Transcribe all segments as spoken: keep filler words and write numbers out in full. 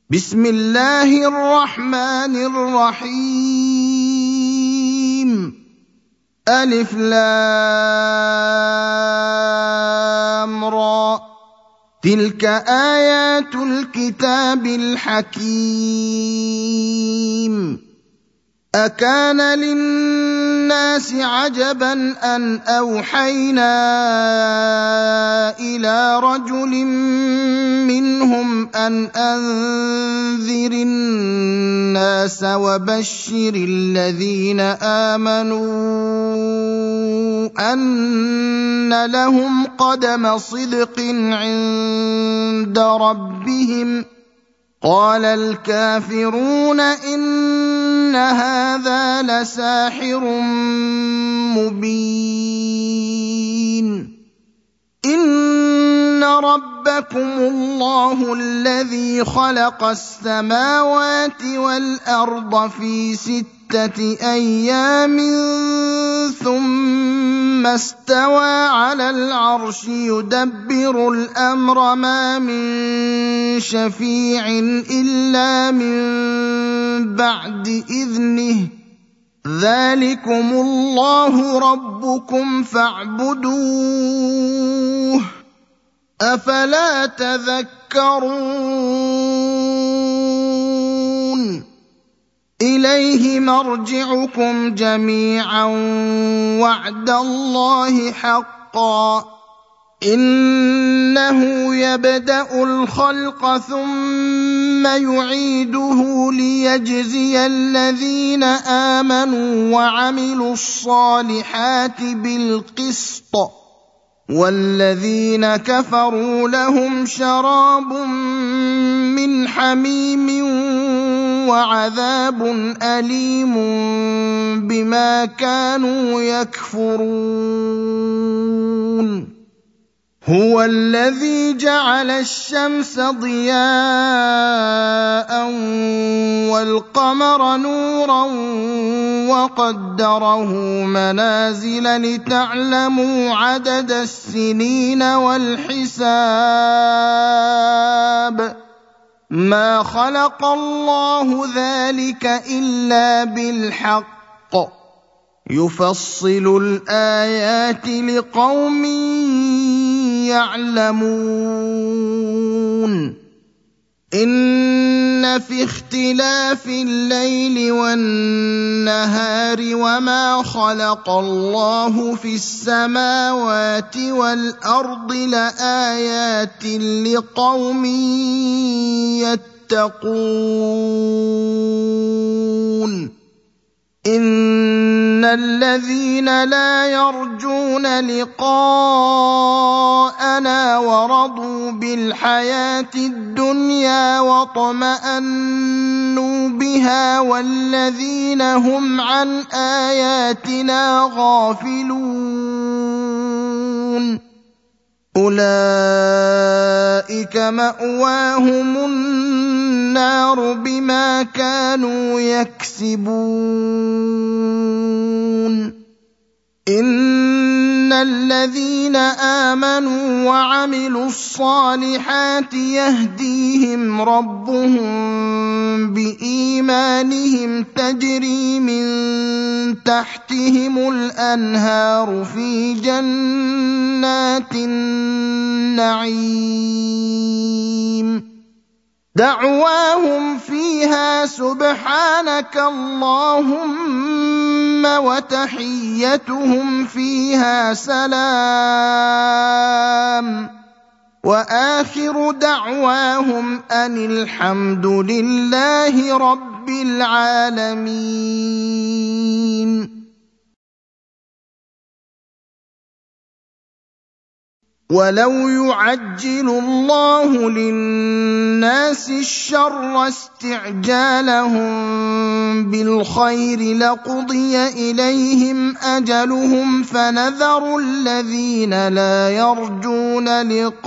بسم الله الرحمن الرحيم. ألف لام را. تلك آيات الكتاب الحكيم. أكان للناس عجبا أن أوحينا إلى رجل منهم أن أنذر الناس وبشر الذين آمنوا أن لهم قدم صدق عند ربهم. قال الكافرون إن هذا لساحر مبين. إن ربكم الله الذي خلق السماوات والأرض في ستة أيام ثم استوى على العرش يدبر الأمر ما من شفيع إلا من بعد إذنه. ذلكم الله ربكم فاعبدوه أفلا تذكرون. إليه مرجعكم جميعا وعد الله حقا. إنه يبدأ الخلق ثم يعيده ليجزي الذين آمنوا وعملوا الصالحات بالقسط والذين كفروا لهم شراب من حميم وعذاب أليم بما كانوا يكفرون. هو الذي جعل الشمس ضياء والقمر نورا وقدره منازل لتعلموا عدد السنين والحساب. ما خلق الله ذلك إلا بالحق يفصل الآيات لقوم يعلمون. إن في اختلاف الليل والنهار وما خلق الله في السماوات والأرض لآيات لقوم يتقون. إن الذين لا يرجون لقاءنا ورضوا بالحياة الدنيا واطمأنوا بها والذين هم عن آياتنا غافلون أولئك مأواهم النار بما كانوا يكسبون. إن الذين آمنوا وعملوا الصالحات يهديهم ربهم بإيمانهم تجري من تحتهم الأنهار في جنات النعيم. دعواهم فيها سبحانك اللهم وتحيتهم فيها سلام وآخر دعواهم أن الحمد لله رب العالمين. ولو يعجل الله للناس الشر استعجالهم بالخير لقضي إليهم أجلهم فنذر الذين لا يرجون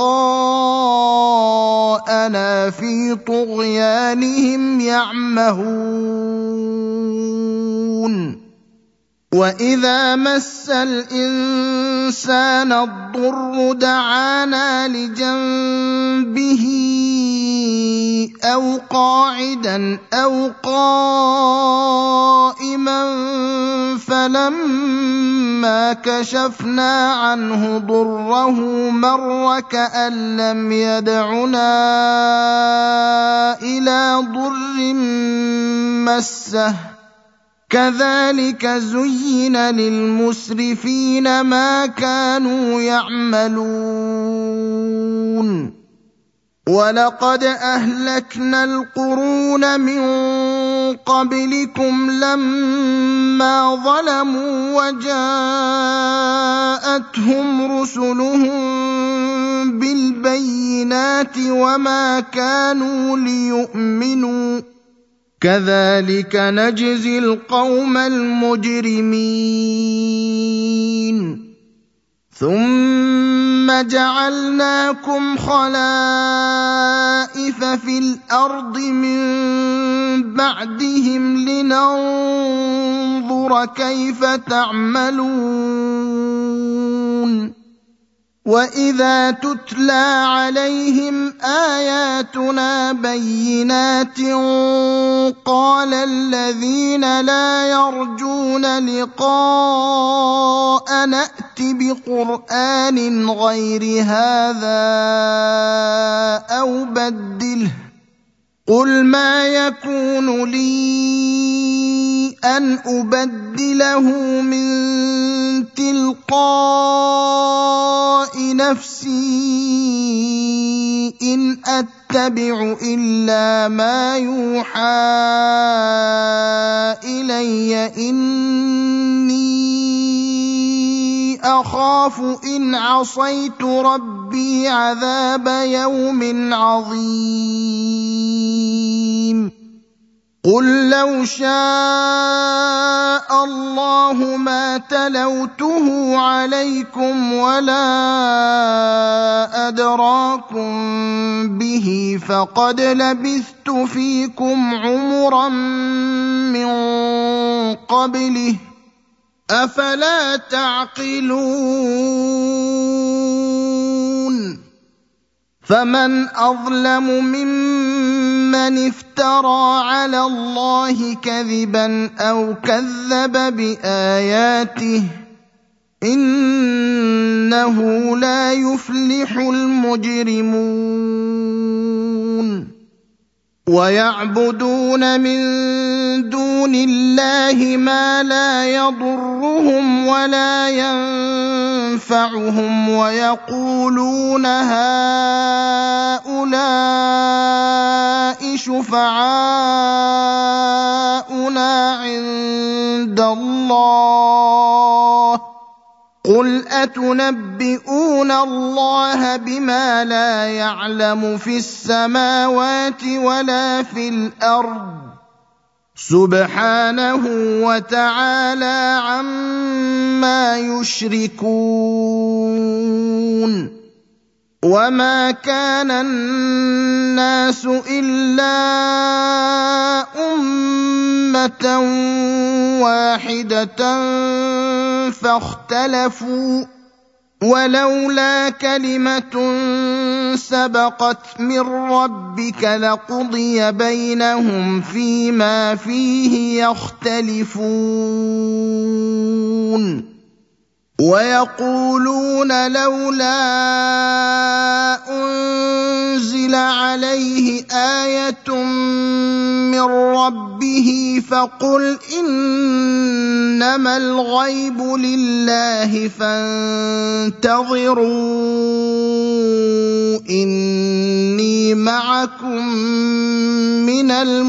لقاءنا في طغيانهم يعمهون. وَإِذَا مَسَّ الْإِنسَانَ الضُّرُّ دَعَانَا لِجَنبِهِ أَوْ قَاعِدًا أَوْ قَائِمًا فَلَمَّا كَشَفْنَا عَنْهُ ضُرَّهُ مَرَّ كَأَن لَّمْ يَدْعُنَا إِلَىٰ ضُرٍّ مَّسَّهُ كَذَٰلِكَ زُيِّنَ لِلْمُسْرِفِينَ مَا كَانُوا يَعْمَلُونَ وَلَقَدْ أَهْلَكْنَا الْقُرُونَ مِن قَبْلِكُمْ لَمَّا ظَلَمُوا وَجَاءَتْهُمْ رُسُلُهُم بِالْبَيِّنَاتِ وَمَا كَانُوا لِيُؤْمِنُوا كَذَٰلِكَ نَجْزِي الْقَوْمَ الْمُجْرِمِينَ ثُمَّ جَعَلْنَاكُمْ خَلَائِفَ فِي الْأَرْضِ مِن بَعْدِهِمْ لِنَنظُرَ كَيْفَ تَعْمَلُونَ وَإِذَا تُتْلَىٰ عَلَيْهِمْ آيَاتُنَا بَيِّنَاتٍ قَالَ الَّذِينَ لَا يَرْجُونَ لِقَاءَنَا ائْتِ بِقُرْآنٍ غَيْرِ هَٰذَا أَوْ بَدِّلْهُ ۚ قُلْ مَا يَكُونُ لِي أَنْ أُبَدِّلَهُ مِن تِلْقَاءِ نَفْسِي إِنْ أَتَّبِعُ إِلَّا مَا يُوحَىٰ إِلَيَّ إِنِّي أَخَافُ إِنْ عَصَيْتُ رَبِّي عَذَابَ يَوْمٍ عَظِيمٍ قُل لَّوْ شَاءَ اللَّهُ مَا تَلَوْتُهُ عَلَيْكُمْ وَلَا أَدْرَاكُم بِهِ فَقَدْ لَبِثْتُ فِيكُمْ عُمُرًا مِّن قَبْلِهِ ۚ أَفَلَا تَعْقِلُونَ فَمَنْ أَظْلَمُ مِمَّنِ افْتَرَىٰ عَلَى اللَّهِ كَذِبًا أَوْ كَذَّبَ بِآيَاتِهِ ۚ إِنَّهُ لَا يُفْلِحُ الْمُجْرِمُونَ وَيَعْبُدُونَ مِن دُونِ اللَّهِ مَا لَا يَضُرُّهُمْ وَلَا يَنفَعُهُمْ وَيَقُولُونَ هَٰؤُلَاءِ شُفَعَاؤُنَا عِندَ اللَّهِ ۚ قُلْ أَتُنَبِّئُونَ اللَّهَ بِمَا لَا يَعْلَمُ فِي السَّمَاوَاتِ وَلَا فِي الْأَرْضِ ۚ سُبْحَانَهُ وَتَعَالَىٰ عَمَّا يُشْرِكُونَ وَمَا كَانَ النَّاسُ إِلَّا أُمَّةً وَاحِدَةً فَاخْتَلَفُوا ۚ وَلَوْلَا كَلِمَةٌ سَبَقَتْ مِن رَّبِّكَ لَقُضِيَ بَيْنَهُمْ فِيمَا فِيهِ يَخْتَلِفُونَ وَيَقُولُونَ لَوْلَا أُنزِلَ عَلَيْهِ آيَةٌ مِّن رَّبِّهِ فَقُلْ إِنَّمَا الْغَيْبُ لِلَّهِ فَانتَظِرُوا إِنِّي مَعَكُم مِّنَ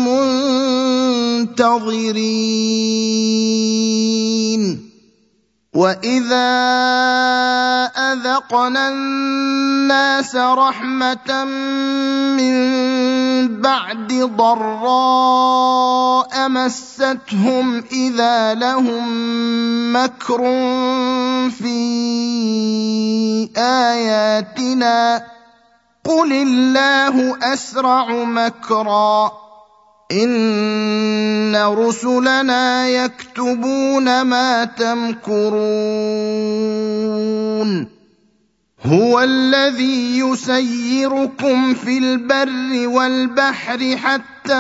الْمُنتَظِرِينَ وَإِذَا أَذَقْنَا النَّاسَ رَحْمَةً مِّن بَعْدِ ضَرَّاءَ مَسَّتْهُمْ إِذَا لَهُم مَّكْرٌ فِي آيَاتِنَا ۚ قُلِ اللَّهُ أَسْرَعُ مَكْرًا إن رسلنا يكتبون ما تمكرون هو الذي يسيركم في البر والبحر حتى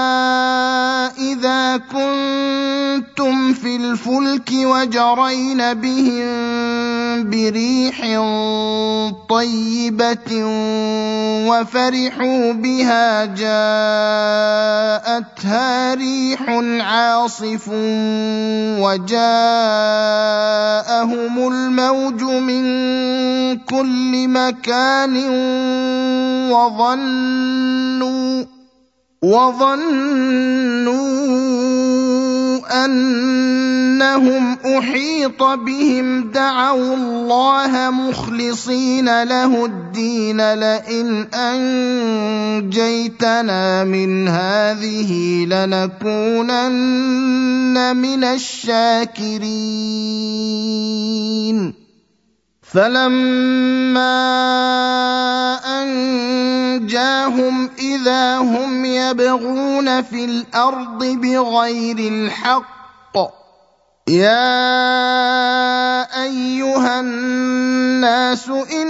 إذا كنتم في الفلك وجرين بهم بريح طيبة وفرحوا بها جاءتها ريح عاصف وجاءهم الموج من كل مكان وظنوا وظنوا أنهم أحيط بهم دعوا الله مخلصين له الدين لئن أنجيتنا من هذه لنكونن من الشاكرين فلما أنجاهم إذا هم يبغون في الأرض بغير الحق يا أيها الناس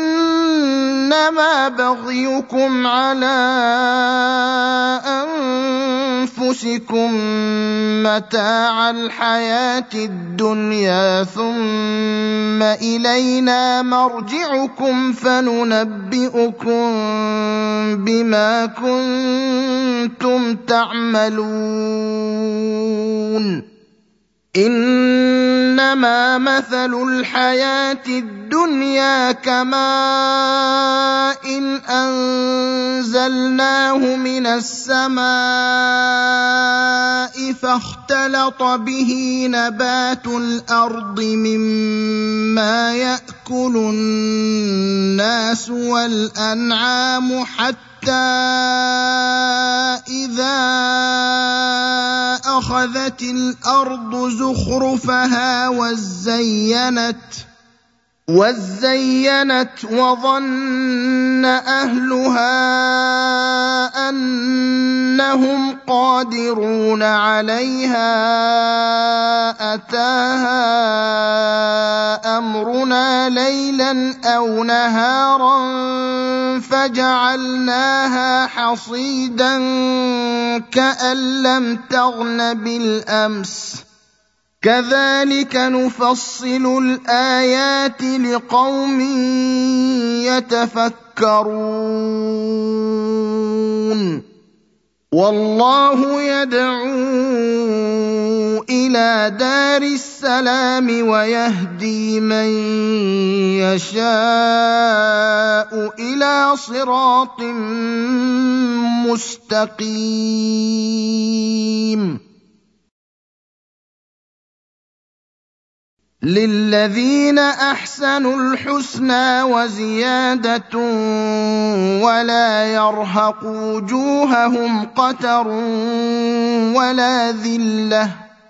إنما بغيكم على أنفسكم متاع الحياة الدنيا ثم إلينا مرجعكم فننبئكم بما كنتم تعملون إنما مثل الحياة الدنيا كماء إن أنزلناه من السماء فاختلط به نبات الأرض مما يأكل الناس والأنعام حتى إذا أخذت الأرض زخرفها وزينت وزينت وظن أهلها أنهم قادرون عليها أتاها أمرنا ليلا أو نهارا فجعلناها حصيدا كأن لم تغن بالأمس كذلك نفصل الآيات لقوم يتفكرون والله يدعو إلى دار السلام ويهدي من يشاء إلى صراط مستقيم للذين أحسنوا الحسنى وزيادة ولا يرهق وجوههم قتر ولا ذلة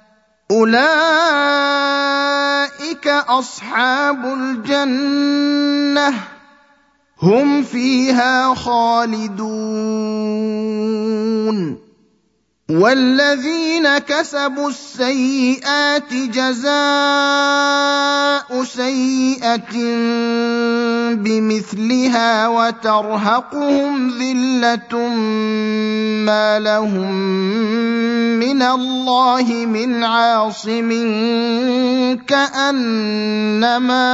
أولئك أصحاب الجنة هم فيها خالدون والذين كسبوا السيئات جزاء سيئة بمثلها وترهقهم ذلة ما لهم من الله من عاصم كأنما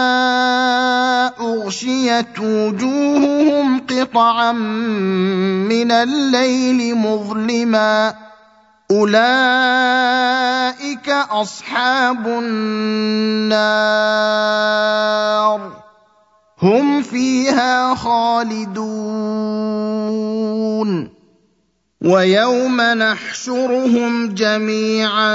أغشيت وجوههم قطعا من الليل مظلما أولئك أصحاب النار هم فيها خالدون ويوم نحشرهم جميعا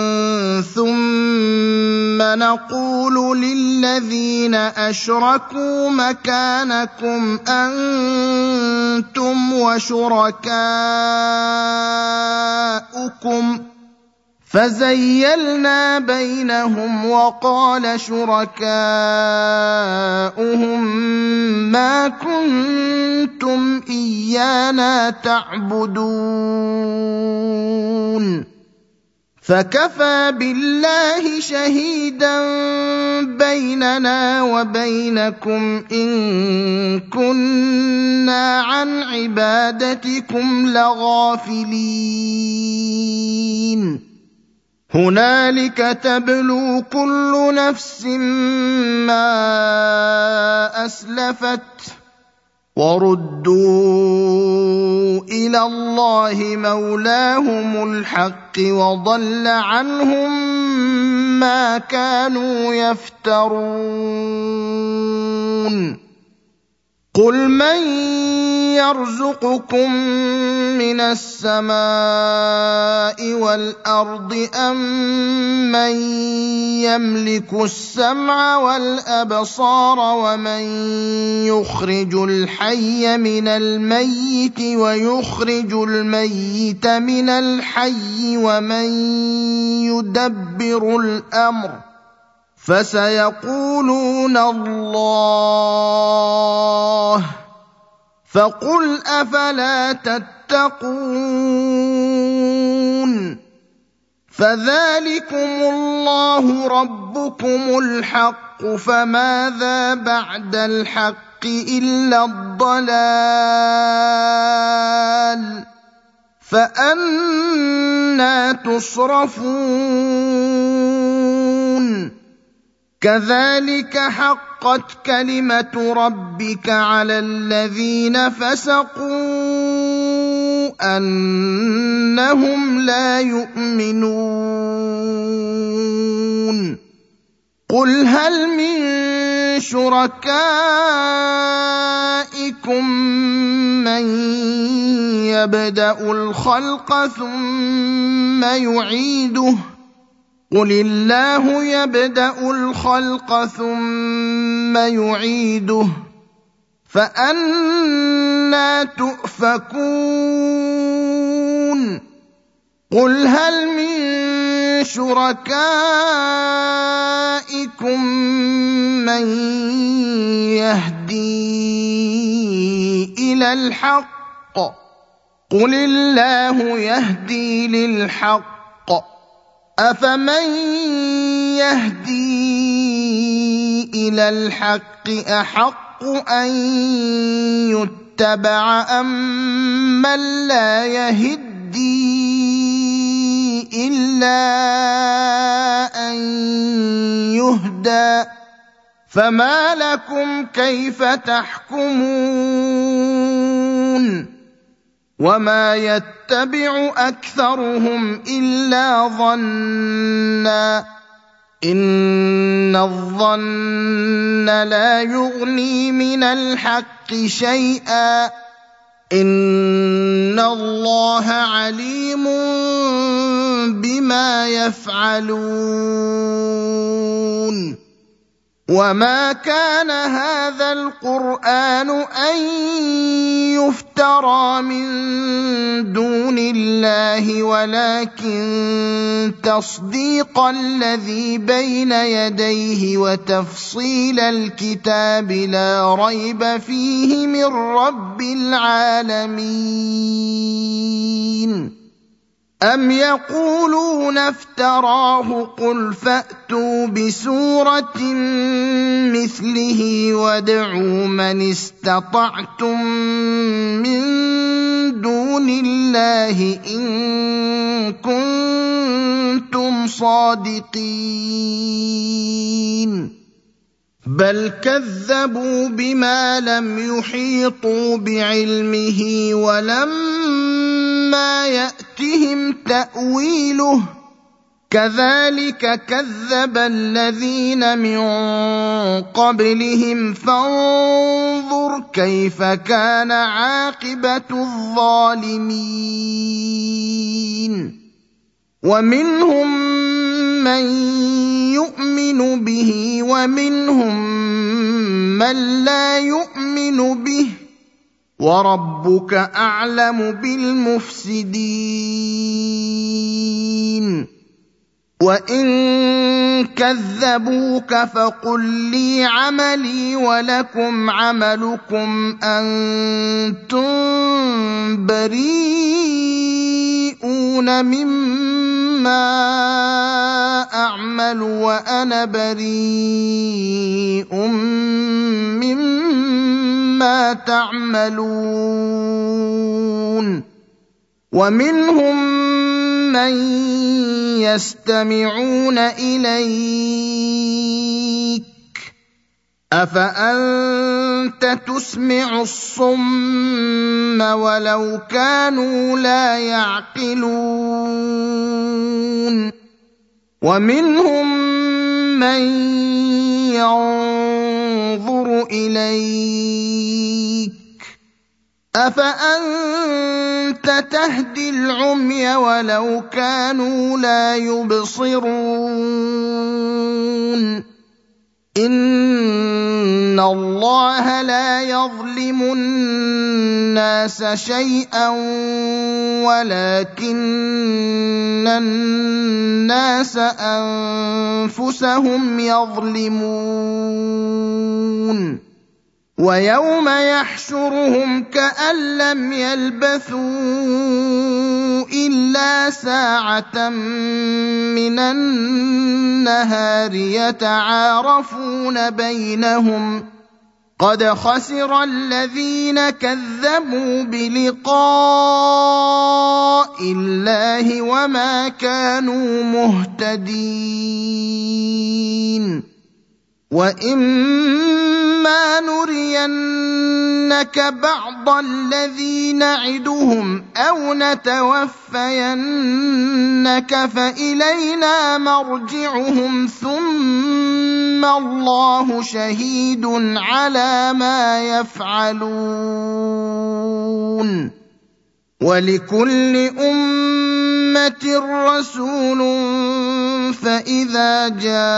ثم نقول للذين أشركوا مكانكم أنتم وشركاؤكم فزيلنا بينهم وقال شركاؤهم ما كنتم إيانا تعبدون فكفى بالله شهيدا بيننا وبينكم إن كنا عن عبادتكم لغافلين هنالك تبلو كل نفس ما أسلفت وردوا إلى الله مولاهم الحق وضل عنهم ما كانوا يفترون قل من يرزقكم من السماء والأرض أم من يملك السمع والأبصار ومن يخرج الحي من الميت ويخرج الميت من الحي ومن يدبر الأمر فسيقولون الله فقل أفلا تتقون فذلكم الله ربكم الحق فماذا بعد الحق إلا الضلال فأنى تصرفون كذلك حقت كلمة ربك على الذين فسقوا أنهم لا يؤمنون قل هل من شركائكم من يبدأ الخلق ثم يعيده قل الله يبدأ الخلق ثم يعيده فأنى تؤفكون قل هل من شركائكم من يهدي إلى الحق قل الله يهدي للحق أفمن يهدي إلى الحق أحق أن يتبع أم من لا يهدي إلا أن يهدى فما لكم كيف تحكمون وما يتبع أكثرهم إلا ظنّا إن الظن لا يغني من الحق شيئا إن الله عليم بما يفعلون وما كان هذا القرآن أن يفترى من دون الله ولكن تصديق الذي بين يديه وتفصيل الكتاب لا ريب فيه من رب العالمين أم يقولون افتراه قل فأتوا بسورة مثله وادعوا من استطعتم من دون الله إن كنتم صادقين بل كذبوا بما لم يحيطوا بعلمه ولما يأتهم تأويله كذلك كذب الذين من قبلهم فانظر كيف كان عاقبة الظالمين ومنهم من يؤمن به ومنهم من لا يؤمن به وربك أعلم بالمفسدين وإن كذبوك فقل لي عملي ولكم عملكم أنتم بريئون مما ما أعمل وأنا بريء مما تعملون ومنهم من يستمعون إليك أفأنت تسمع الصم ولو كانوا لا يعقلون ومنهم من ينظر إليك أفأنت تهدي العمي ولو كانوا لا يبصرون إن الله لا يظلم الناس شيئا ولكن الناس أنفسهم يظلمون ويوم يحشرهم كأن لم يلبثوا إلا ساعة من النهار يتعارفون بينهم قد خسر الذين كذبوا بلقاء الله وما كانوا مهتدين وإما نرينك بعض الذي نعدهم أو نتوفينك فإلينا مرجعهم ثم الله شهيد على ما يفعلون ولكل أمة رسول فإذا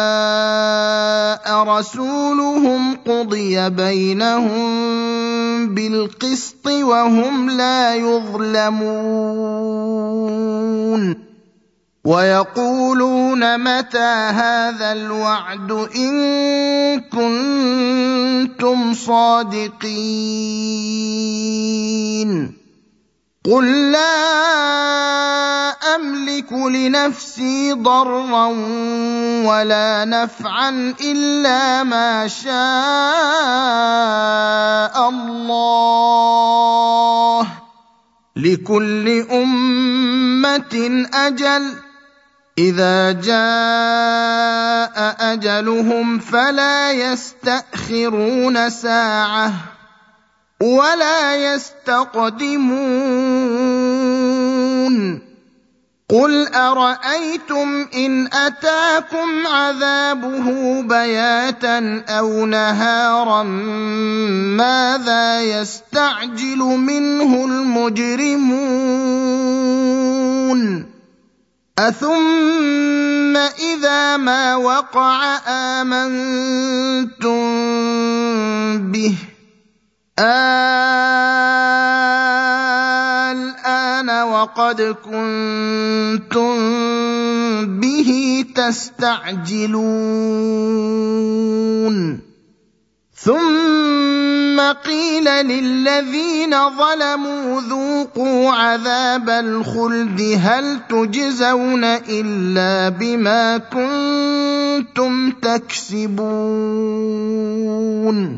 جاء رسولهم قضي بينهم بالقسط وهم لا يظلمون ويقولون متى هذا الوعد إن كنتم صادقين قل لا أملك لنفسي ضرا ولا نفعا إلا ما شاء الله لكل أمة أجل إذا جاء أجلهم فلا يستأخرون ساعة ولا يستقدمون قل أرأيتم إن أتاكم عذابه بياتا أو نهارا ماذا يستعجل منه المجرمون أثم إذا ما وقع آمنتم به الآن وقد كنتم به تستعجلون ثم قيل للذين ظلموا ذوقوا عذاب الخلد هل تجزون إلا بما كنتم تكسبون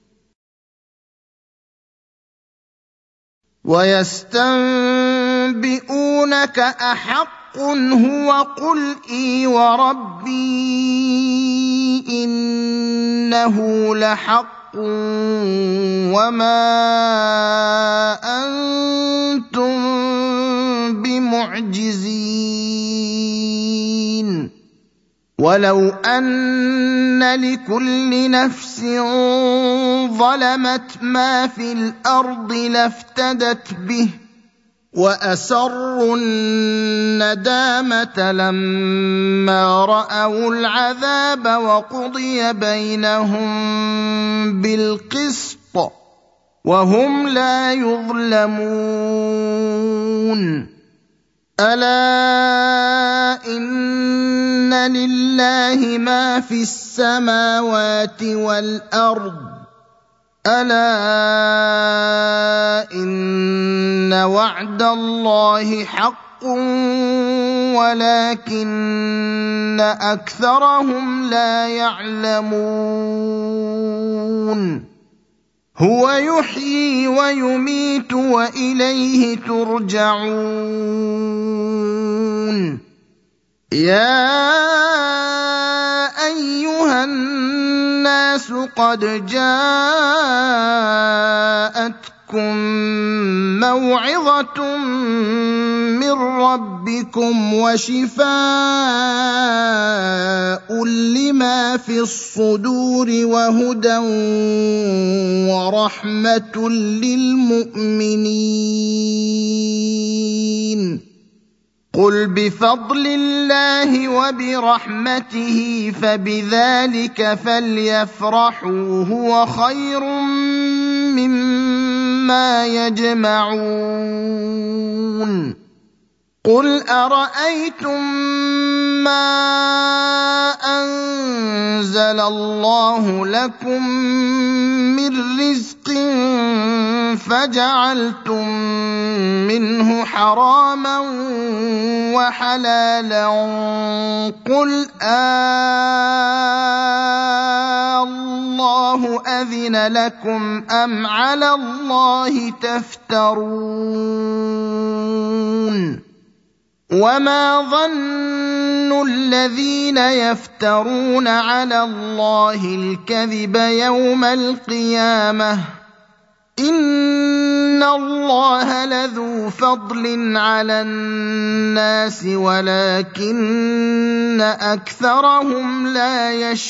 ويستنبئونك أحق هو قل إي وربي إنه لحق وما أنتم بمعجزين ولو أن لكل نفس ظلمت ما في الأرض لافتدت به وأسروا الندامة لما رأوا العذاب وقضي بينهم بالقسط وهم لا يظلمون ألا إن لله ما في السماوات والأرض ألا إن وعد الله حق ولكن أكثرهم لا يعلمون هو يحيي ويميت وإليه ترجعون يا أيها الناس قد جاءتكم موعظة من ربكم وشفاء لما في الصدور وهدى ورحمة للمؤمنين قل بفضل الله وبرحمته فبذلك فليفرحوا هو خير مما يجمعون قل أرأيتم ما أنزل الله لكم من رزق فجعلتم منه حراما وحلالا قل آه أذن لكم أم على الله تفترون وما ظن الذين يفترون على الله الكذب يوم القيامة إن الله لذو فضل على الناس ولكن أكثرهم لا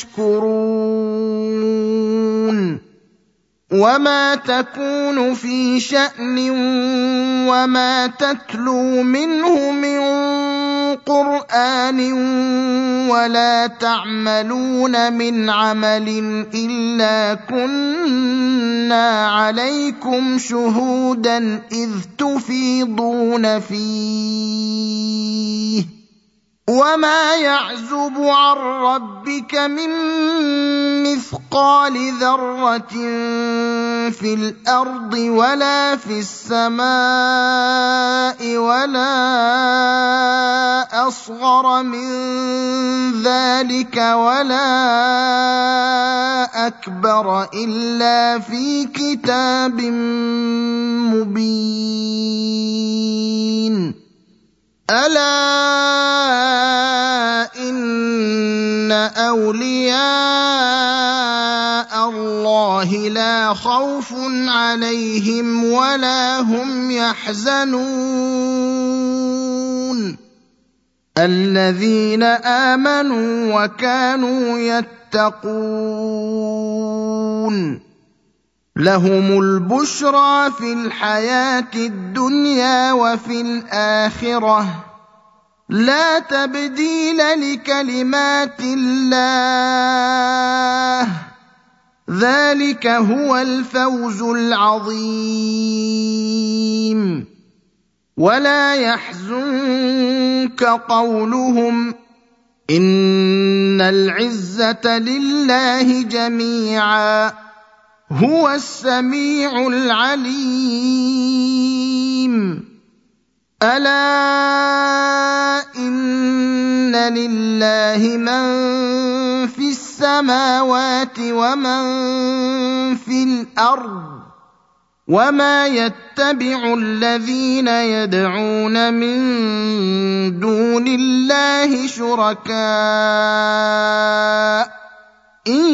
يشكرون وما تكون في شأن وما تتلو منه من قرآن ولا تعملون من عمل إلا كنا عليكم شهودا إذ تفيضون فيه وما يعزب عن ربك من مثقال ذرة في الأرض ولا في السماء ولا أصغر من ذلك ولا أكبر إلا في كتاب مبين ألا إن أولياء الله لا خوف عليهم ولا هم يحزنون الذين آمنوا وكانوا يتقون لهم البشرى في الحياة الدنيا وفي الآخرة لا تبديل لكلمات الله ذلك هو الفوز العظيم ولا يحزنك قولهم إن العزة لله جميعا هو السميع العليم ألا إن لله من في السماوات ومن في الأرض وما يتبع الذين يدعون من دون الله شركاء إن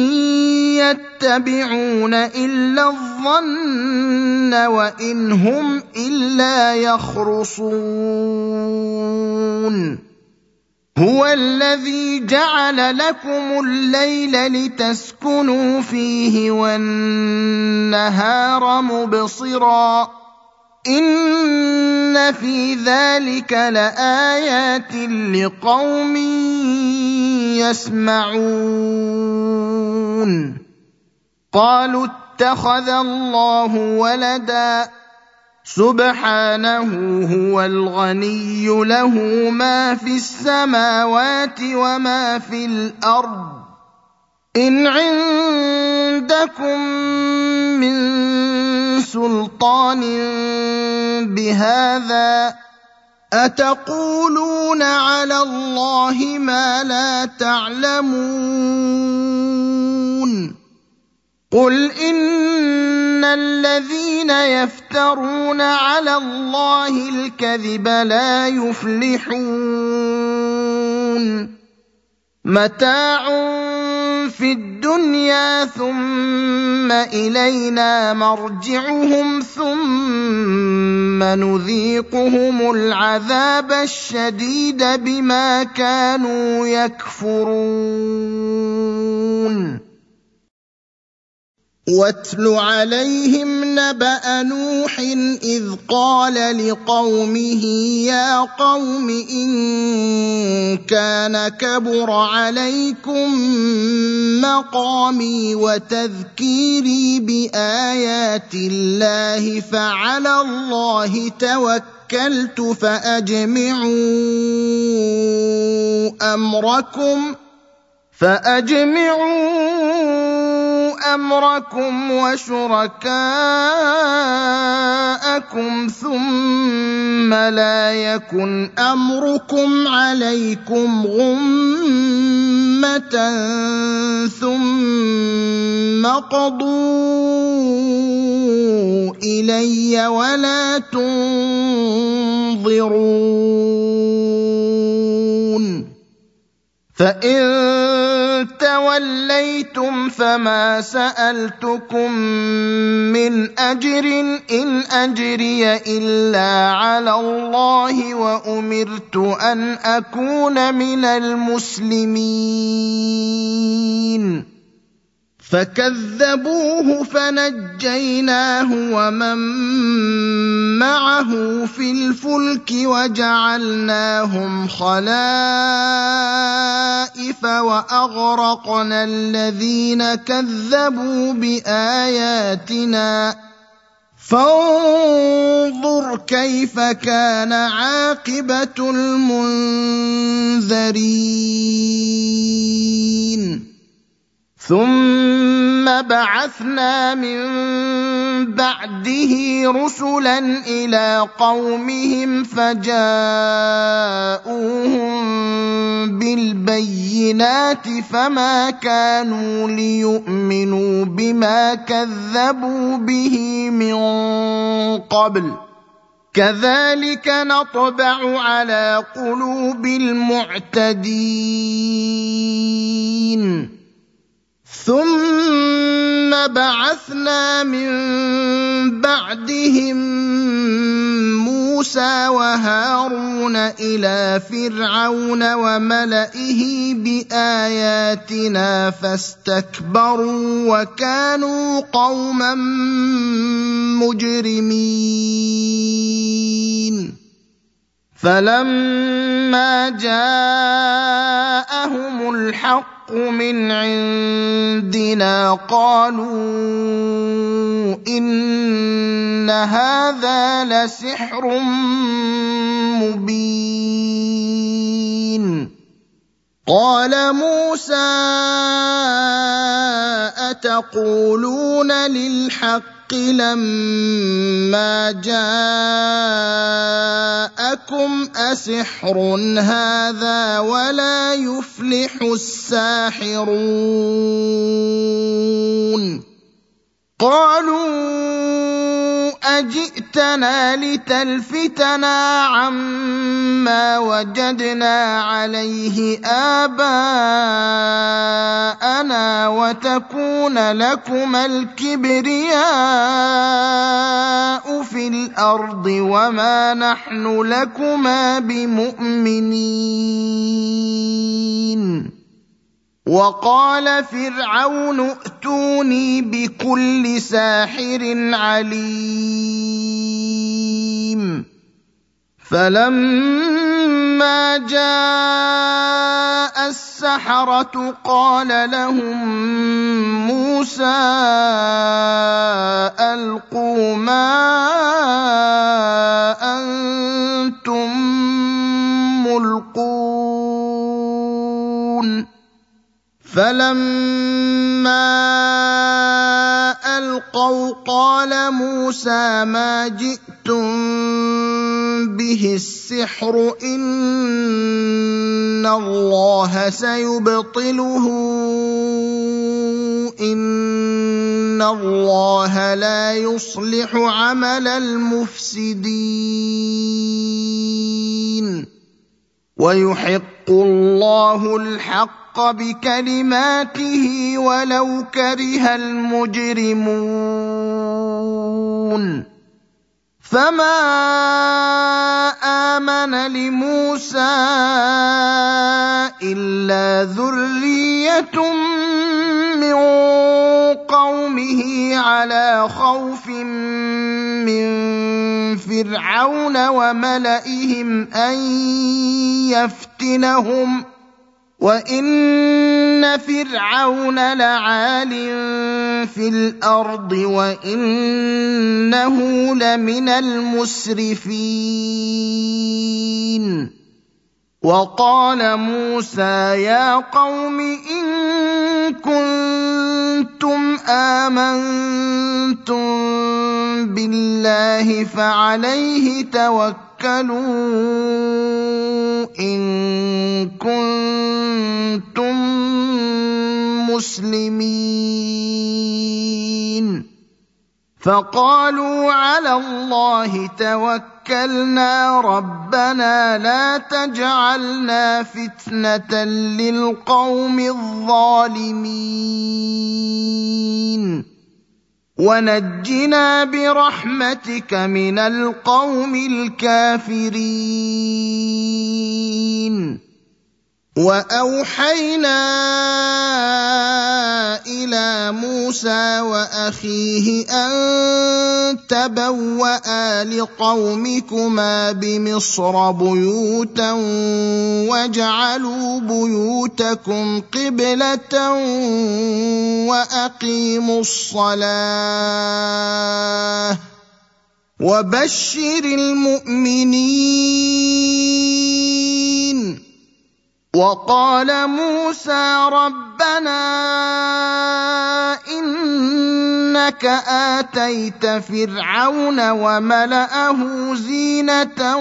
يتبعون إلا الظن وإن هم إلا يخرصون هو الذي جعل لكم الليل لتسكنوا فيه والنهار مبصرا إن في ذلك لآيات لقوم يسمعون قالوا اتخذ الله ولدا سبحانه هو الغني له ما في السماوات وما في الأرض إن عندكم من سلطان بهذا أتقولون على الله ما لا تعلمون قل إن الذين يفترون على الله الكذب لا يفلحون متاع في الدنيا ثم إلينا مرجعهم ثم نذيقهم العذاب الشديد بما كانوا يكفرون واتل عليهم نبأ نوح إذ قال لقومه يا قوم إن كان كبر عليكم مقامي وتذكيري بآيات الله فعلى الله توكلت فأجمعوا أمركم فأجمعوا أمركم وشركاءكم ثم لا يكن أمركم عليكم غمة ثم قضوا إلي ولا تنظرون فإن توليتم فما سألتكم من أجر إن أجري إلا على الله وأمرت أن أكون من المسلمين فكذبوه فنجيناه ومن معه في الفلك وجعلناهم خلائف وأغرقنا الذين كذبوا بآياتنا فانظر كيف كان عاقبة المنذرين ثم بعثنا من بعده رسلا إلى قومهم فجاءوهم بالبينات فما كانوا ليؤمنوا بما كذبوا به من قبل كذلك نطبع على قلوب المعتدين ثم بعثنا من بعدهم موسى وهارون إلى فرعون وملئه بآياتنا فاستكبروا وكانوا قوما مجرمين فلما جاءهم الحق من عندنا قالوا إن هذا لسحر مبين قال موسى أتقولون للحق لما جاءكم أسحر هذا ولا يفلح الساحرون قالوا أجئتنا لتلفتنا عما وجدنا عليه آباءنا وتكون لكما الكبرياء في الأرض وما نحن لكما بمؤمنين وقال فرعون ائتوني بكل ساحر عليم فلما جاء السحرة قال لهم موسى ألقوا ما أنتم ملقون فلما ألقوا قال موسى ما جئتم به السحر إن الله سيبطله إن الله لا يصلح عمل المفسدين ويحق الله الحق بكلماته ولو كره المجرمون فما آمن لموسى إلا ذرية من قومه على خوف من فرعون وملئهم أن يفتنهم وإن فرعون لعال في الأرض وإنه لمن المسرفين وقال موسى يا قوم إن كنتم آمنتم بالله فعليه توكلوا إن كنتم مسلمين فقالوا على الله توكلنا ربنا لا تجعلنا فتنة للقوم الظالمين ونجنا برحمتك من القوم الكافرين وأوحينا إلى موسى وأخيه أن تبوأ لقومكما بمصر بيوتا واجعلوا بيوتكم قبلة وأقيموا الصلاة وبشر المؤمنين وقال موسى ربنا إنك آتيت فرعون وملأه زينة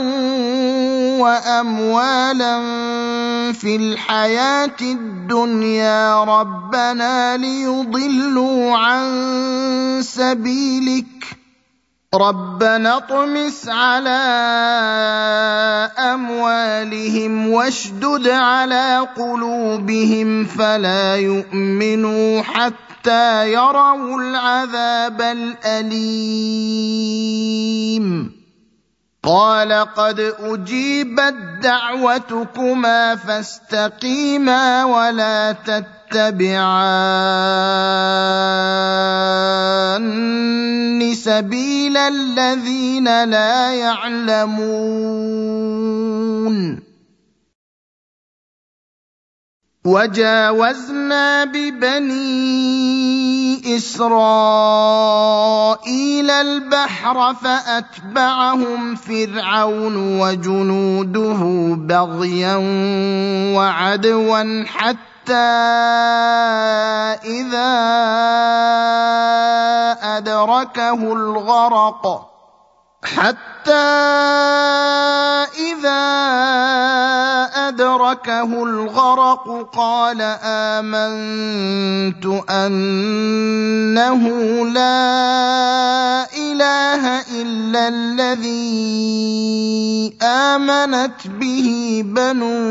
وأموالا في الحياة الدنيا ربنا ليضلوا عن سبيلك ربنا اطمس على أموالهم واشدد على قلوبهم فلا يؤمنوا حتى يروا العذاب الأليم قال قد أجيبت دعوتكما فاستقيما ولا تتبعان سبيل الذين لا يعلمون وجاوزنا ببني إسرائيل البحر فأتبعهم فرعون وجنوده بغيا وعدوا حتى إذا أدركه الغرق حتى إذا أدركه الغرق قال آمنت أنه لا إله إلا الذي آمنت به بنو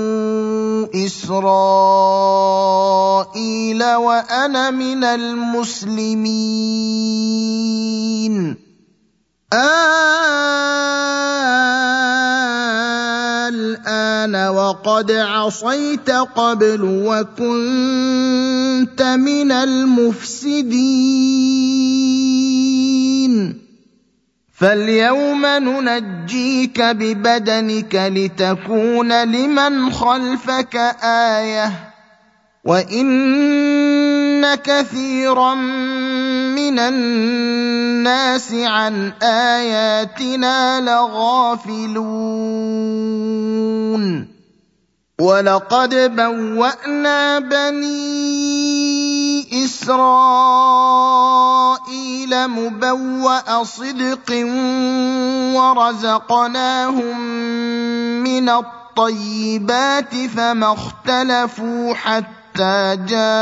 إسرائيل وأنا من المسلمين الآن وقد عصيت قبل وكنت من المفسدين فاليوم ننجيك ببدنك لتكون لمن خلفك آية وإن كثيرا من الناس عن آياتنا لغافلون ولقد بوأنا بني إسرائيل إسرائيل مبوأ صدق ورزقناهم من الطيبات فما اختلفوا حتى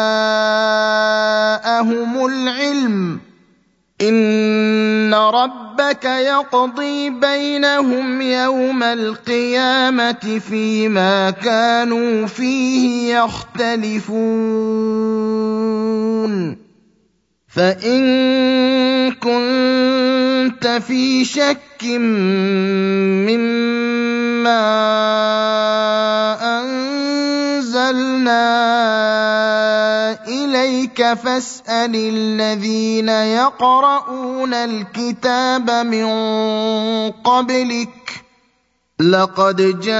جاءهم العلم إن ربك يقضي بينهم يوم القيامة فيما كانوا فيه يختلفون فإن كنت في شك مما أنزلنا إليك فاسأل الذين يقرؤون الكتاب من قبلك لقد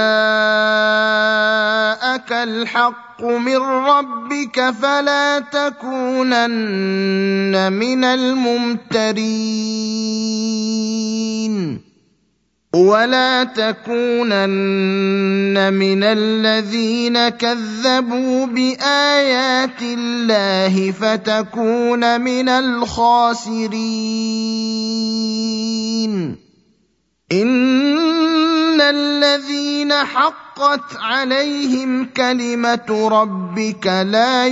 جاءك الحق من ربك فلا تكونن من الممترين ولا تكونن من الذين كذبوا بآيات الله فتكون من الخاسرين إن الذين حقت عليهم كلمة ربك لا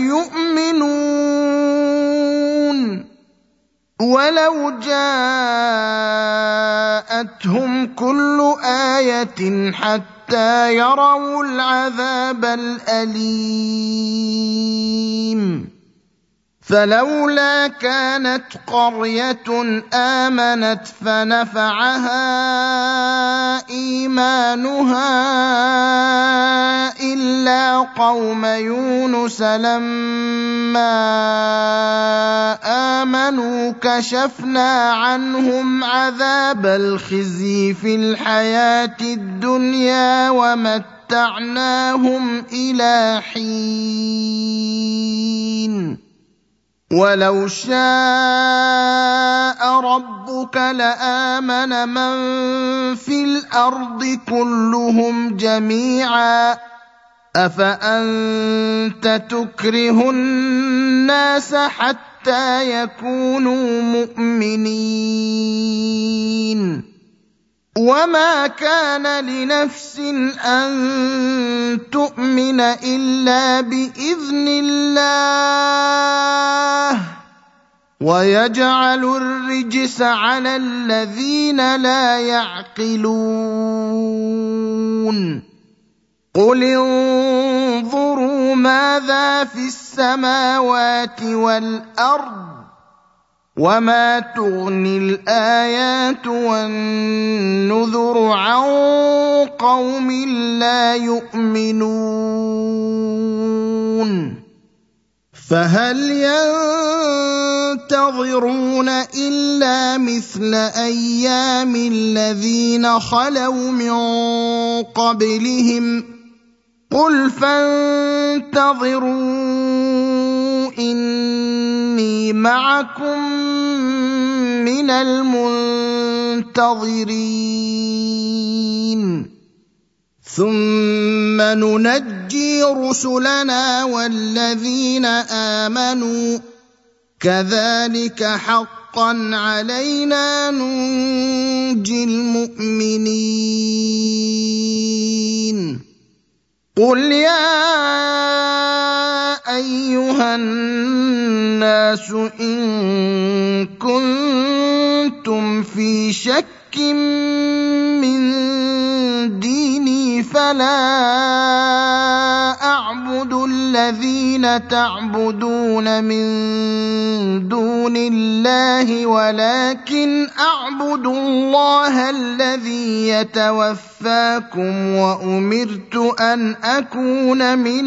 يؤمنون ولو جاءتهم كل آية حتى يروا العذاب الأليم فلولا كانت قرية آمنت فنفعها إيمانها إلا قوم يونس لما آمنوا كشفنا عنهم عذاب الخزي في الحياة الدنيا ومتعناهم إلى حين ولو شاء ربك لآمن من في الأرض كلهم جميعا أفأنت تكره الناس حتى يكونوا مؤمنين وما كان لنفس أن تؤمن إلا بإذن الله ويجعل الرجس على الذين لا يعقلون قل انظروا ماذا في السماوات والأرض وما تغني الآيات والنذر عن قوم لا يؤمنون فهل ينتظرون إلا مثل أيام الذين خلوا من قبلهم قل فانتظروا إني معكم من المنتظرين ثم ننجي رسلنا والذين آمنوا كذلك حقا علينا ننجي المؤمنين قل يا أيها الناس إن كنتم في شك من ديني فلا أعبد الذين تعبدون من دون الله ولكن أعبد الله الذي يتوفاكم وأمرت أن أكون من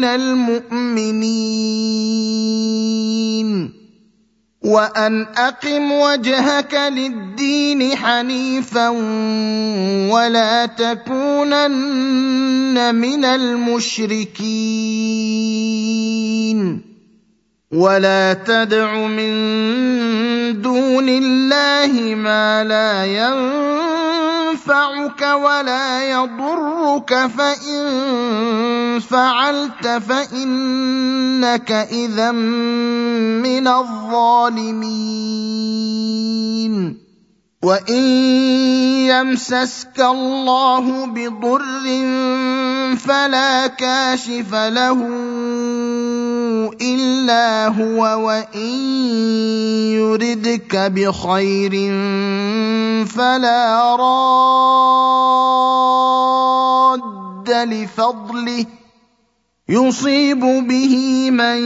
المؤمنين وأن أقم وجهك للدين حنيفا ولا تكونن من المشركين ولا تدع من دون الله ما لا ينفعك ولا يضرك فإن فعلت فإنك إذا من الظالمين. وإن يمسسك الله بضر فلا كاشف له إلا هو وإن يردك بخير فلا راد لفضله يصيب به من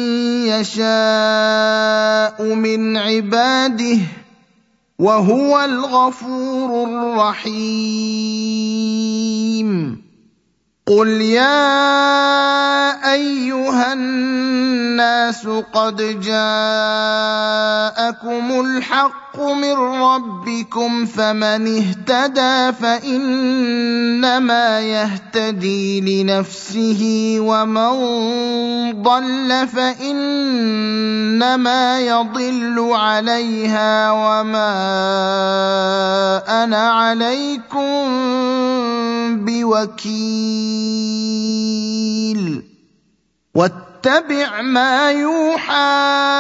يشاء من عباده وهو الغفور الرحيم. قل يا أيها الناس قد جاءكم الحق من ربكم فمن اهتدى فإنما يهتدي لنفسه ومن ضل فإنما يضل عليها وما أنا عليكم بوكيل. واتبع ما يوحى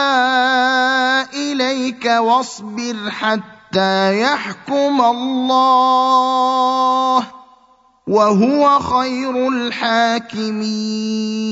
إليك واصبر حتى يحكم الله وهو خير الحاكمين.